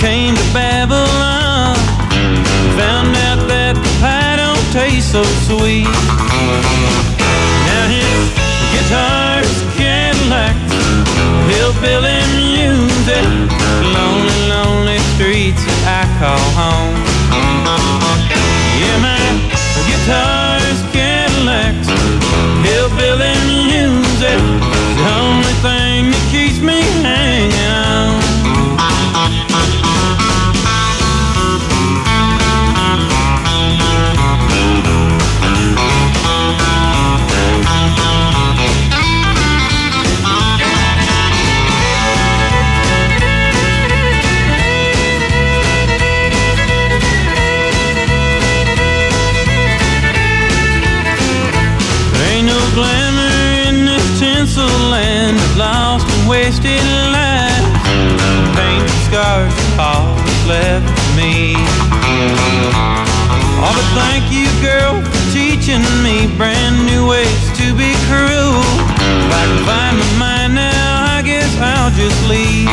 came to Babylon, found out that the pie don't taste so sweet. Now his guitar's Cadillac, hillbilly music, lonely, lonely streets that I call home. Yeah, my guitar's Cadillac, hillbilly music, the only thing that keeps me hanging on. Glamour in this tinsel land of lost and wasted lives. Paint scars all that's left of me. Oh, but thank you, girl, for teaching me brand new ways to be cruel. If I can find my mind now, I guess I'll just leave.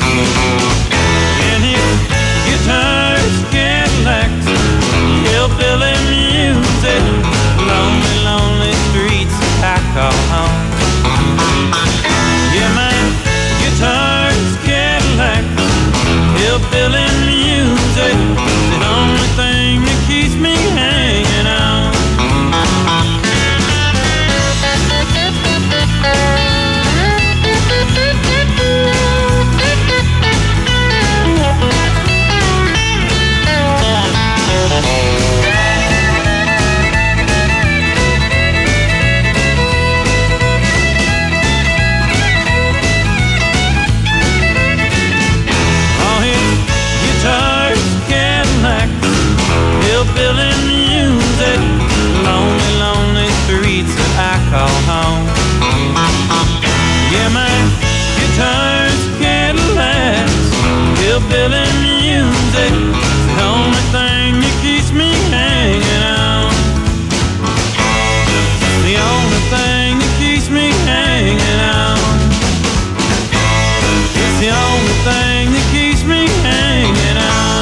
And his guitar's Cadillac, hillbilly music, lonely, lonely streets I call home. Yeah, my guitar's Cadillac, hillbilly music, the only thing that keeps me hanging on. Hillbilly music, lonely, lonely streets that I call home. Yeah, my guitar's Cadillacs, hillbilly music, the only thing that keeps me hanging on. The only thing that keeps me hanging on. It's the only thing that keeps me hanging on.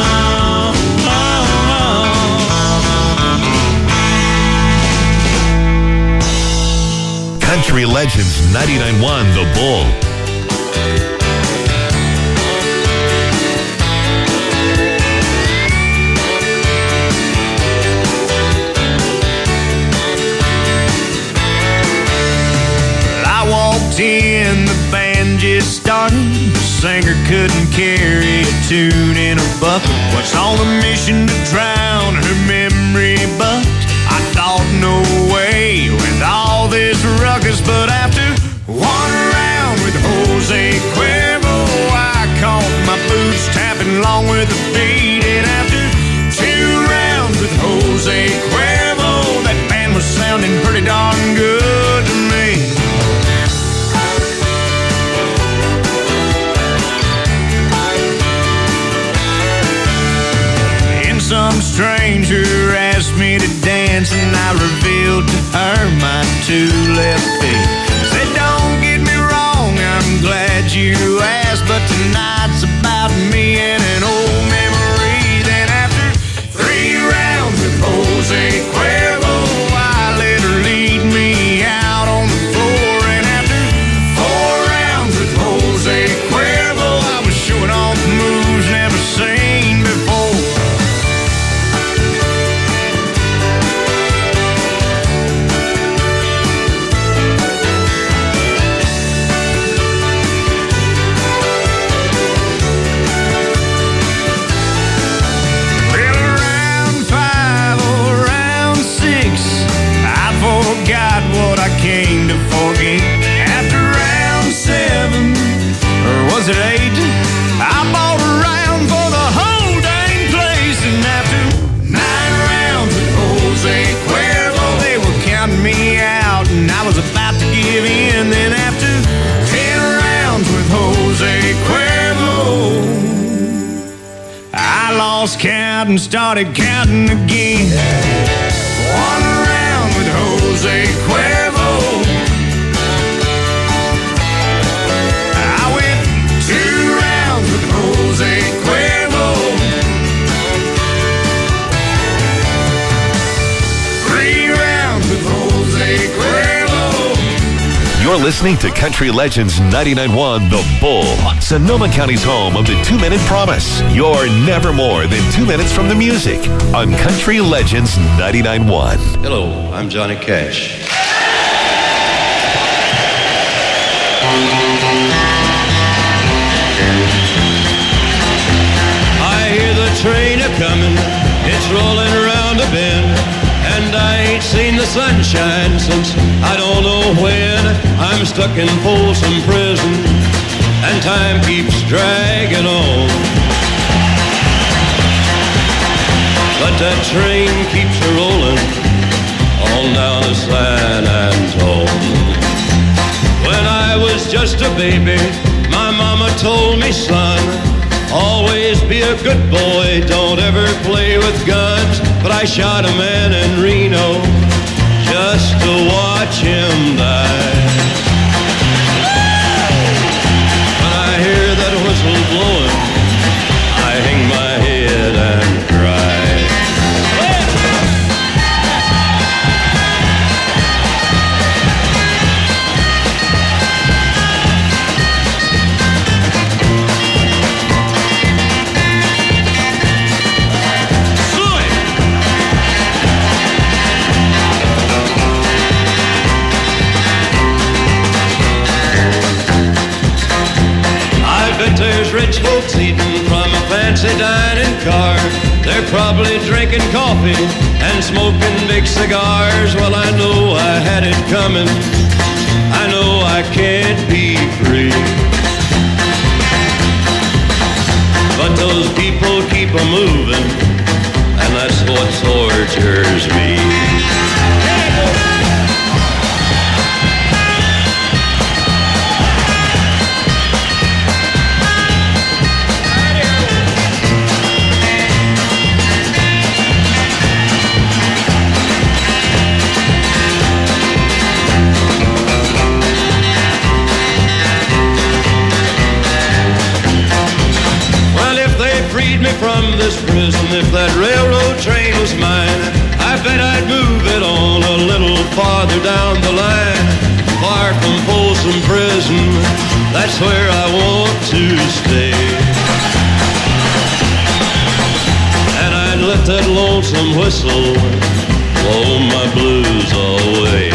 Country Legends 99.1 The Bull. I walked in, the band just started. The singer couldn't carry a tune in a bucket. What's on a mission to drown her memory, but I thought no way with all this ruckus. But after one round with Jose Cuervo, I caught my boots tapping along with the beat. And after two rounds with Jose Cuervo, that band was sounding pretty darn good to me. Some stranger asked me to dance, and I revealed to her my two left feet. Said, don't get me wrong, I'm glad you asked, but tonight's about me and an old memory. Then after 3 rounds with Jose Cuervo, I let her lead me out on the floor. And after 4 rounds with Jose Cuervo, I was showing off moves never seen before. What I came to forget. After round 7, or was it 8, I bought a round for the whole dang place. And after 9 rounds with Jose Cuervo, they were counting me out, and I was about to give in. Then after 10 rounds with Jose Cuervo, I lost count and started counting again. 1 round with Jose Cuervo, I went 2 rounds with Jose Cuervo, listening to Country Legends 99.1 The Bull, Sonoma County's home of the 2-Minute Promise. You're never more than 2 minutes from the music on Country Legends 99.1. Hello, I'm Johnny Cash. I hear the train a-comin', it's rolling around a bend, and I ain't seen the sunshine since I don't know when. I'm stuck in Folsom Prison, and time keeps dragging on. But that train keeps a-rolling on down to San Antone. When I was just a baby, my mama told me, son, always be a good boy, don't ever play with guns. But I shot a man in Reno just to watch him die. When I hear that whistle blowing, I hang my head and cry. There's rich folks eating from a fancy dining car. They're probably drinking coffee and smoking big cigars. Well, I know I had it coming. I know I can't be free. But those people keep a-moving, and that's what tortures me. Freed me from this prison, if that railroad train was mine, I bet I'd move it on a little farther down the line. Far from Folsom Prison, that's where I want to stay. And I'd let that lonesome whistle blow my blues away.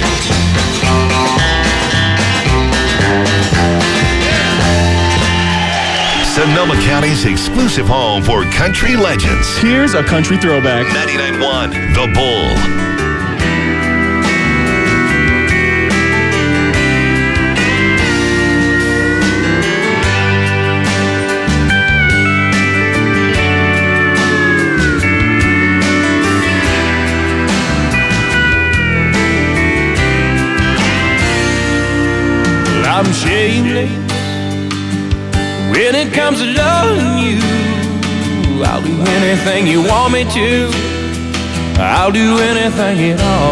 Sonoma County's exclusive home for country legends. Here's a country throwback. 99.1 The Bull. Well, I'm shameless when it comes to loving you. I'll do anything you want me to. I'll do anything at all.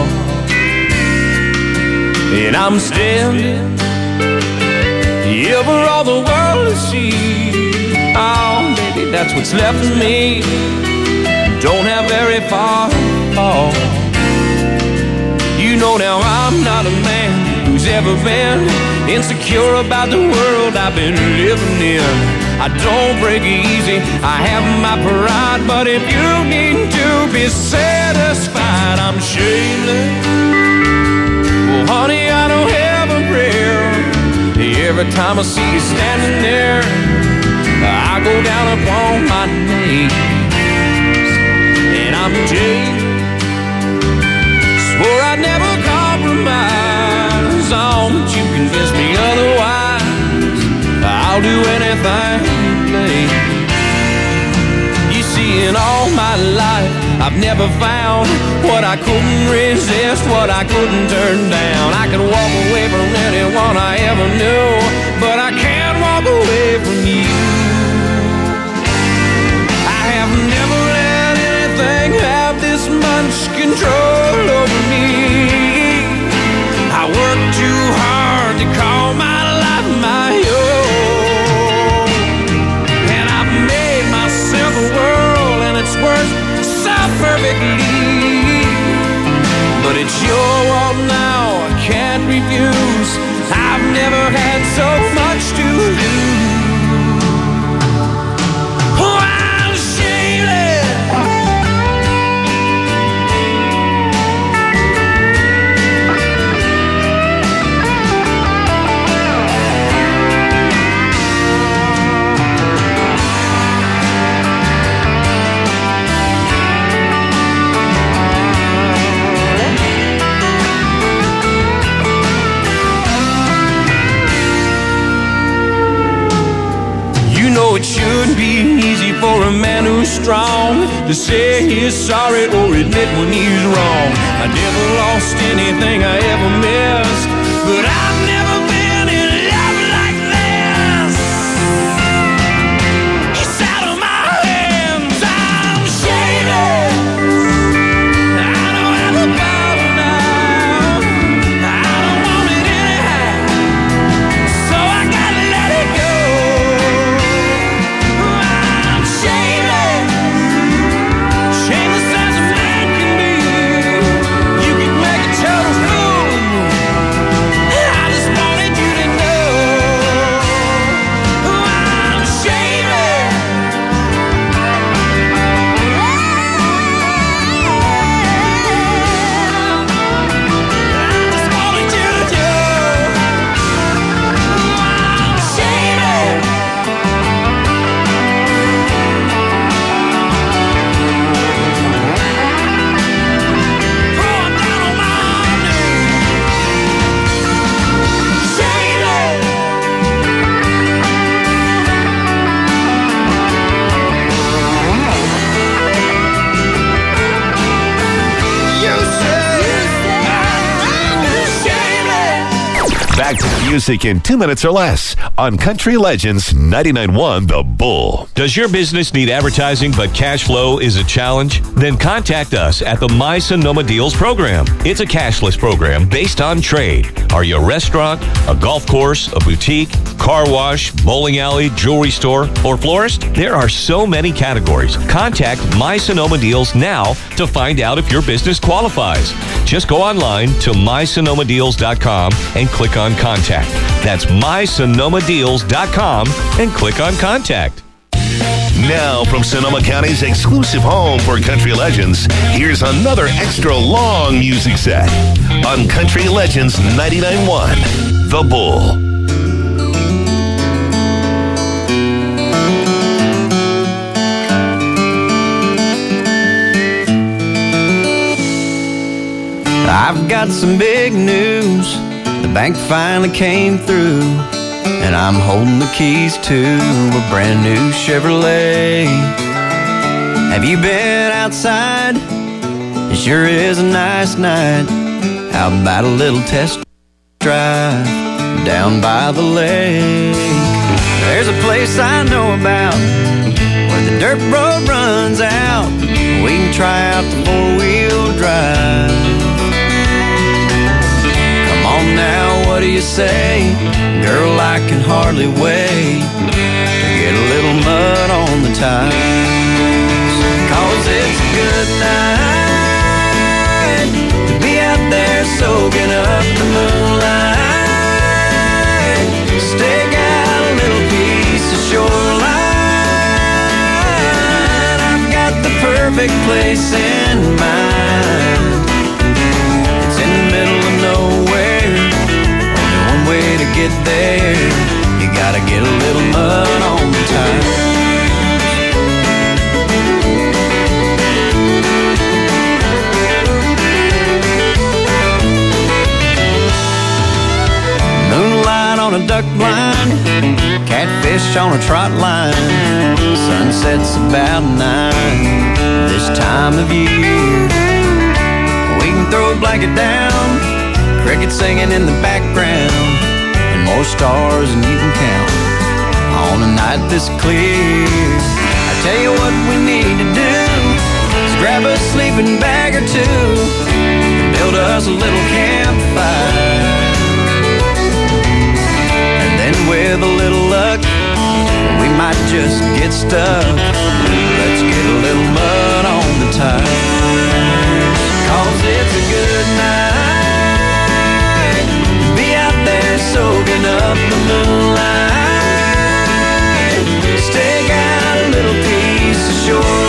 And I'm standing here for all the world to see. Oh, baby, that's what's left of me. Don't have very far to fall. You know now I'm not a man who's ever been insecure about the world I've been living in. I don't break easy, I have my pride, but if you need to be satisfied, I'm shameless. Well, honey, I don't have a prayer. Every time I see you standing there, I go down upon my knees. And I'm Jay, swore I'd never compromise on, but you convinced me otherwise. I'll do anything you please. You see, in all my life, I've never found what I couldn't resist, what I couldn't turn down. I could walk away from anyone I ever knew, but I can't walk away from you. I have never let anything have this much control over me. I work too hard to call my life my own, and I've made myself a world, and it's worked so perfectly. But it's your world now, I can't refuse. strong to say he's sorry or admit when he's wrong. I never lost anything I ever missed, but I've never been in love like this. It's out of my hands, I'm shaded. I don't have a bottle now, I don't want it anyhow, so I gotta let it go. I'm shaded, shameless as a man can be. You can make a total fool of me. I just wanted you to know I'm shaded. I just wanted you to know I'm shaded. Oh, I'm down on my knees. Shaded. You said I'm shaded. Back to the music in 2 minutes or less on Country Legends 99.1 The Bull. Does your business need advertising but cash flow is a challenge? Then contact us at the My Sonoma Deals program. It's a cashless program based on trade. Are you a restaurant, a golf course, a boutique, car wash, bowling alley, jewelry store, or florist? There are so many categories. Contact My Sonoma Deals now to find out if your business qualifies. Just go online to mysonomadeals.com and click on Contact. That's mysonomadeals.com and click on Contact. Now, from Sonoma County's exclusive home for country legends, here's another extra long music set on Country Legends 99.1 The Bull. I've got some big news. The bank finally came through, and I'm holding the keys to a brand new Chevrolet. Have you been outside? It sure is a nice night. How about a little test drive down by the lake? There's a place I know about where the dirt road runs out. We can try out the four-wheel drive. Now, what do you say? Girl, I can hardly wait to get a little mud on the tires. 'Cause it's a good night to be out there soaking up the moonlight. Stake out a little piece of shoreline. I've got the perfect place in mind. It's in the middle of nowhere. Way to get there, you gotta get a little mud on the tires. Moonlight on a duck blind, catfish on a trot line. Sunset's about 9 this time of year. We can throw a blanket down, crickets singing in the background, and more stars than you can count on a night this clear. I tell you what we need to do is grab a sleeping bag or two and build us a little campfire. And then with a little luck, we might just get stuck. Let's get a little mud on the tires. 'Cause it's a good night soaking up the moonlight. Stake out a little piece of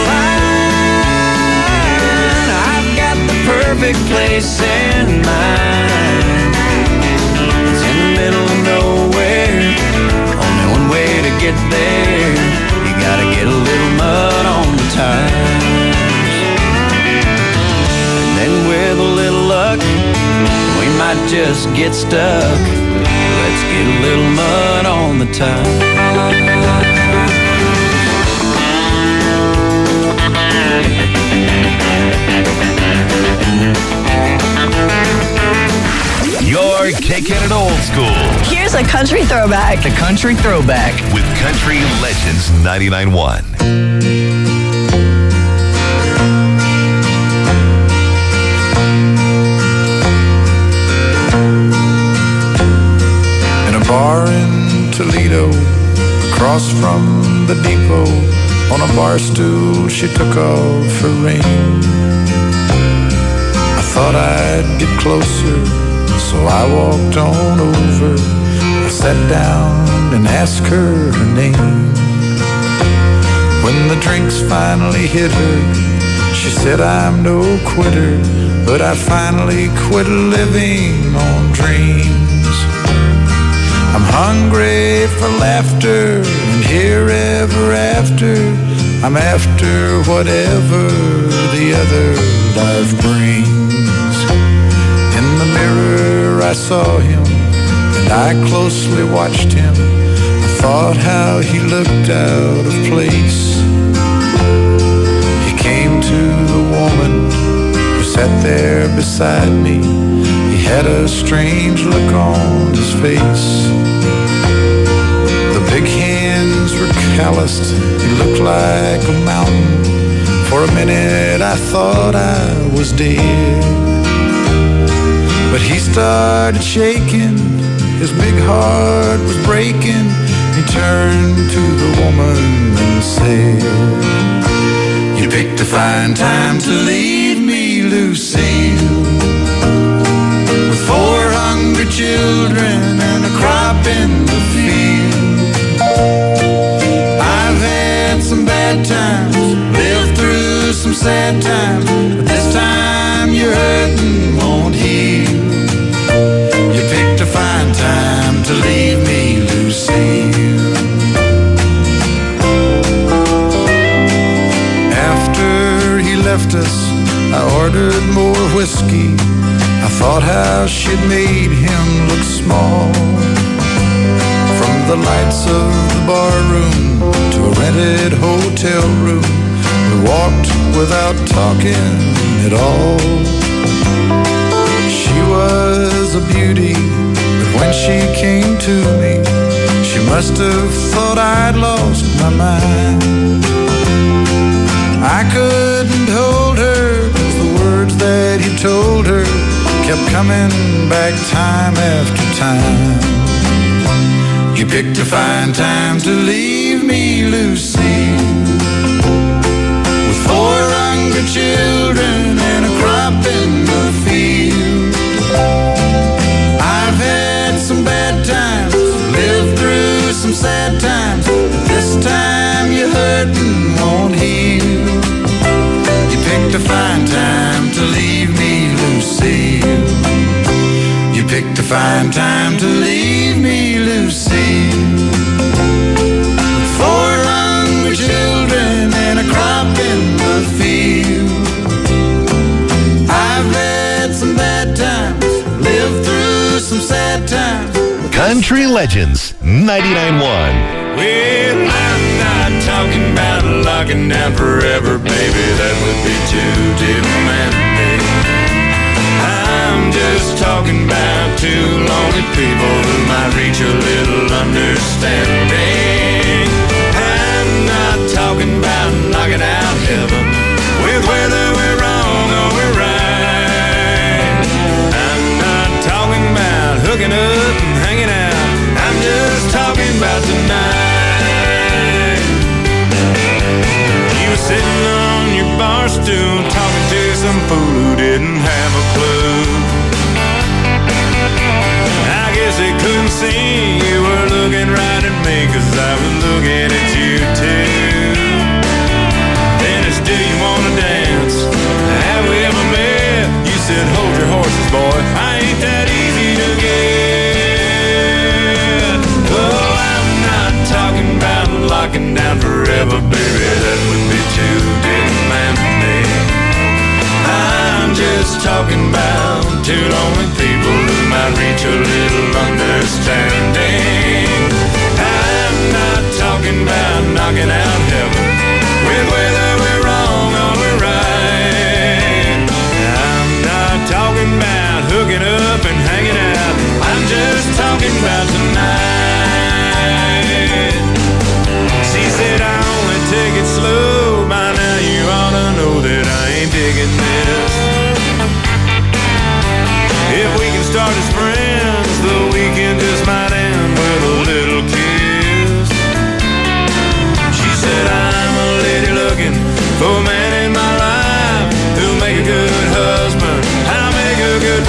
shoreline. I've got the perfect place in mind. It's in the middle of nowhere. Only one way to get there. You gotta get a little mud on the tires. And then with a little luck, we might just get stuck. Let's get a little mud on the tires. Here's a country throwback. The country throwback. With Country Legends 99.1. Bar in Toledo, across from the depot, on a bar stool she took off her ring. I thought I'd get closer, so I walked on over. I sat down and asked her her name. When the drinks finally hit her, she said, I'm no quitter, but I finally quit living on dreams. I'm hungry for laughter, and here ever after, I'm after whatever the other life brings. In the mirror I saw him, and I closely watched him. I thought how he looked out of place. He came to the woman who sat there beside me. He had a strange look on his face. The big hands were calloused, he looked like a mountain. For a minute I thought I was dead. But he started shaking, his big heart was breaking. He turned to the woman and said, you picked a fine time to leave me, Lucille. With 4 hungry children and a crop in the field. I've had some bad times, lived through some sad times, but this time your hurting won't heal. You picked a fine time to leave me, Lucille. After he left us, I ordered more whiskey. I thought how she'd made him look small. From the lights of the bar room to a rented hotel room, we walked without talking at all. She was a beauty, but when she came to me, she must have thought I'd lost my mind. I couldn't hold her, 'cause the words that he told her kept coming back time after time. You picked a fine time to leave me, Lucille. With 4 hungry children and a crop in the field. I've had some bad times, lived through some sad times, but this time your hurting won't heal. You picked a fine time to leave me, Lucille. You picked a fine time to leave me, Lucille. With 4 hungry children and a crop in the field. I've had some bad times, lived through some sad times. Country Legends 99.1. Well, I'm not talking about locking down forever, baby. That would be too demanding. I'm just talking about 2 lonely people who might reach a little understanding. I'm not talking about knocking out heaven with whether we're wrong or we're right. I'm not talking about hooking up and hanging out. I'm just talking about tonight. You were sitting on your bar stool talking to some fool who didn't have a clue. I guess they couldn't see you were looking right at me, 'cause I for a man in my life who'll make a good husband, I'll make a good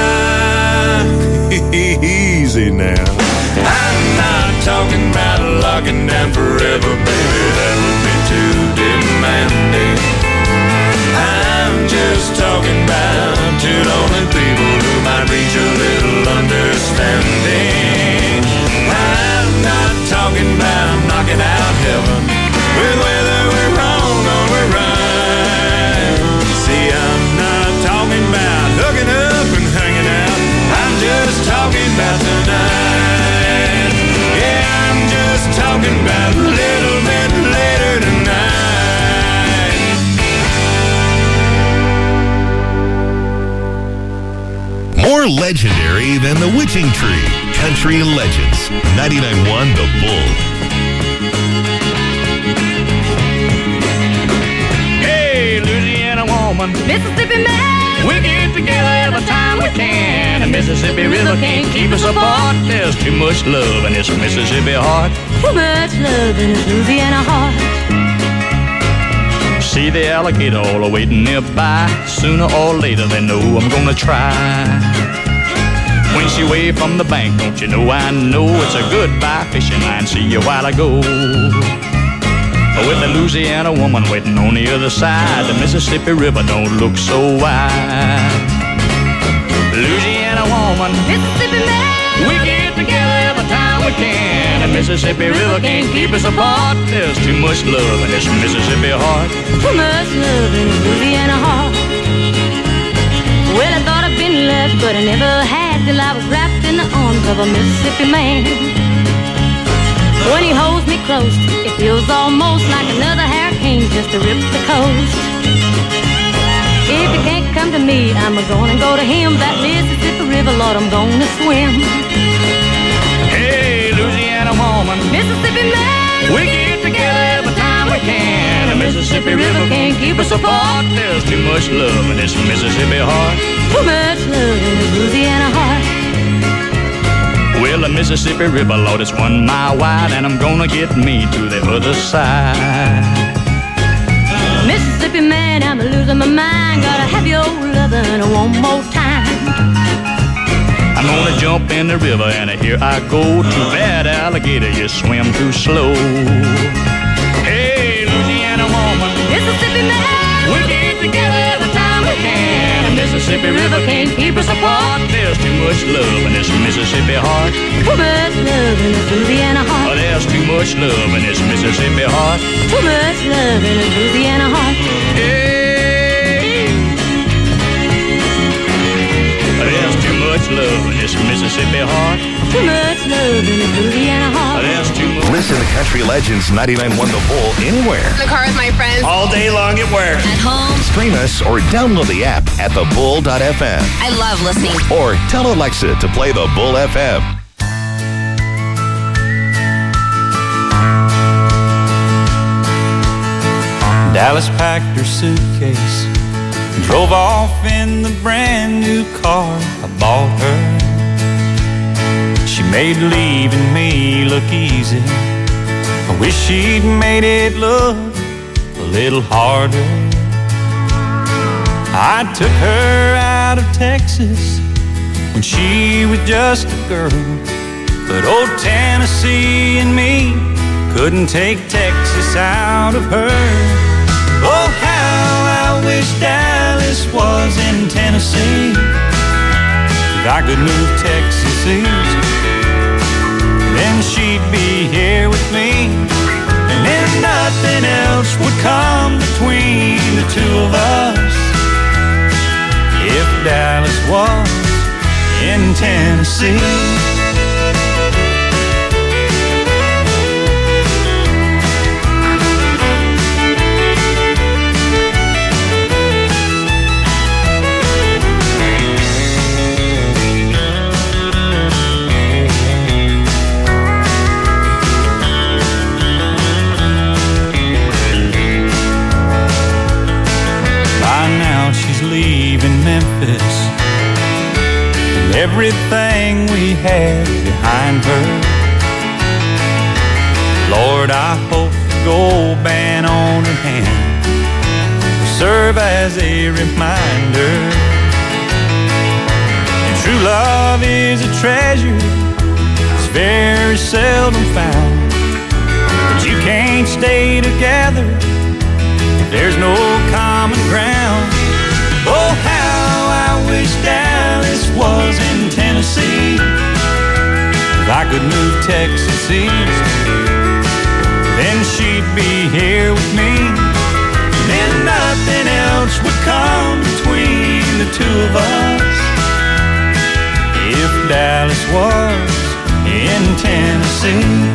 wife. Easy now. I'm not talking about locking down forever, baby, that would be too demanding. I'm just talking about two lonely people who might reach a little understanding. I'm not talking about knocking out heaven with whether we're wrong or we're right. See, I'm not talking about hooking up and hanging out. I'm just talking about tonight. Yeah, I'm just talking about a little bit later tonight. More legendary than the Witching Tree. Country Legends. 99.1 The Bull. Hey, Louisiana woman, Mississippi man, we get together every time we can. The Mississippi River can't keep us apart. There's too much love in this Mississippi heart. too much love in this Louisiana heart. See the alligator all waiting nearby. Sooner or later they know I'm gonna try. When she waved from the bank, don't you know I know it's a goodbye fishing line. See you while I go. With the Louisiana woman waiting on the other side, the Mississippi River don't look so wide. Louisiana woman, Mississippi man, we get together every time we can. The Mississippi River can't keep us apart. There's too much love in this Mississippi heart. too much love in this Louisiana heart. Well, I thought I'd been left, but I never had till I was wrapped in the arms of a Mississippi man. When he holds me close, it feels almost like another hurricane just to rip the coast. If he can't come to me, I'm gonna go to him. That Mississippi River, Lord, I'm gonna swim. Hey, Louisiana woman, Mississippi man, we get together every time we can. The Mississippi River can't keep us apart. There's too much love in this Mississippi heart. too much love in this Louisiana heart. Well, the Mississippi River, Lord, it's 1 mile wide, and I'm gonna get me to the other side. Mississippi man, I'm losing my mind. Gotta have your lovin' one more time. I'm gonna jump in the river, and here I go. Too bad, alligator, you swim too slow. Hey, Louisiana woman, Mississippi man, we get together every time we can. The Mississippi River can't keep us apart. There's too much love in this Mississippi heart. too much love in this Louisiana Oh, heart. there's too much love in this Mississippi heart. Too much love in this Louisiana heart. Hey, there's too much love in this Mississippi heart. Too much love in this Louisiana heart. There's too much. Listen to Country Legends 99.1 The Bull anywhere. In the car with my friends. All day long at work. At home. Stream us or download the app at thebull.fm. I love listening. Or tell Alexa to play The Bull FM. Dallas packed her suitcase and drove off in the brand new car I bought her. She made leaving me look easy. I wish she'd made it look a little harder. I took her out of Texas when she was just a girl, but old Tennessee and me couldn't take Texas out of her. Oh, how I wish Dallas was in Tennessee. If I could move Texas east, then she'd be here with me, and then nothing else would come between the two of us. If Dallas was in Tennessee. Memphis, and everything we had behind her. Lord, I hope the gold band on her hand serve as a reminder. And true love is a treasure, it's very seldom found. But you can't stay together if there's no common ground. Oh, how I wish Dallas was in Tennessee. If I could move Texas east, then she'd be here with me. Then nothing else would come between the two of us. If Dallas was in Tennessee.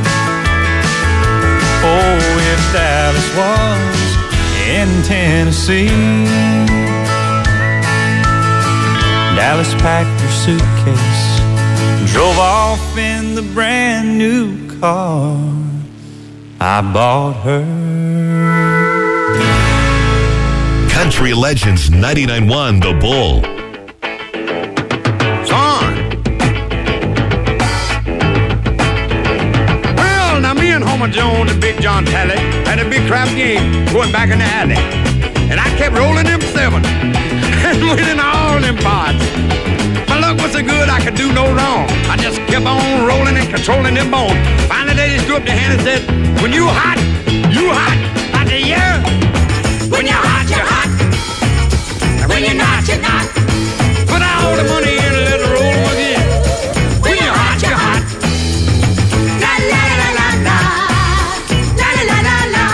Oh, if Dallas was in Tennessee. Dallas packed her suitcase, drove off in the brand new car I bought her. Country Legends 99.1 The Bull. Son. Well, now me and Homer Jones and Big John Talley had a big crap game going back in the alley. And I kept rolling them 7 and winning all them pots. My luck was so good I could do no wrong. I just kept on rolling and controlling them bones. Finally they just threw up their hand and said, when you hot, you hot. I said, yeah. When you're hot, you're hot. And when you're not, you're not. Put all the money in and let it roll again. When you're hot, you're hot. La la la la la. La la la la la.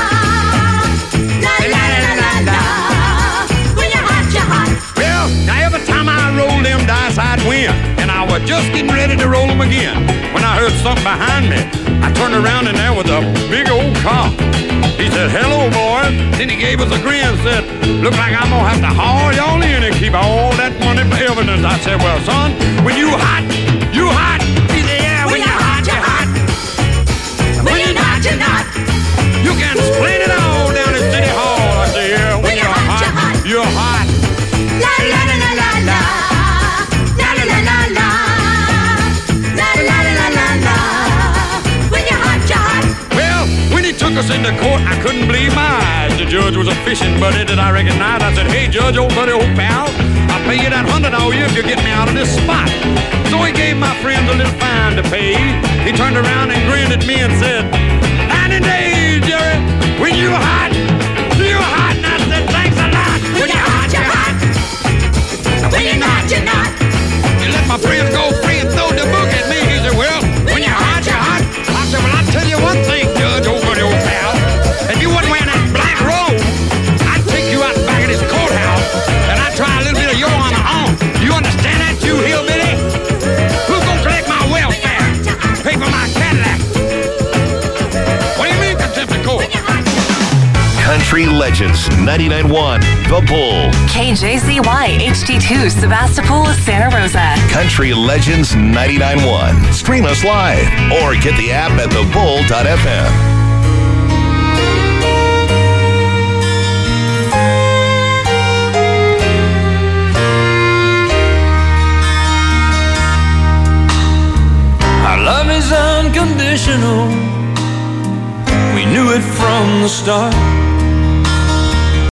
La la la la la. When you're hot, you're hot. Well, now every time I roll them dice, I'd win. And I was just getting ready to roll them again when I heard something behind me. I turned around and there was a big old car. He said, hello, boys. Then he gave us a grin and said, look like I'm going to have to haul y'all in and keep all that money for evidence. I said, well, son, when you hot, you hot. He said, yeah, when you're hot, you're hot. And when you're not, you're not. You can explain it all down at City Hall. I said, yeah, when you're hot, you're hot. La, la, la, la, la, la. La, la, la, la, la. La, la, la, la, la, la. When you're hot, you're hot. Well, when he took us into court, I couldn't believe my eyes. The judge was a fishing buddy that I recognized. I said, hey, Judge, old buddy, old pal, I'll pay you that $100 all you if you get me out of this spot. So he gave my friend a little fine to pay. He turned around and grinned at me and said, 90 days, Jerry, when you hot, you're hot. And I said, thanks a lot. When you're hot, you're hot. When you're not, you're not. You let my friends go free and throw the book at me. He said, well, when you're hot, you're hot. I said, well, I'll tell you one thing, Judge, old buddy, old pal. If you wasn't wearing that black robe, I'd take you out back of this courthouse and I'd try a little bit of your on the arm. You understand that, you hillbilly? Who's gonna collect my welfare? Pay for my Cadillac? What do you mean, contempt of court? Country Legends 99.1 The Bull. KJZY HD2 Sebastopol, Santa Rosa. Country Legends 99.1. Stream us live or get the app at thebull.fm. Our love is unconditional. We knew it from the start.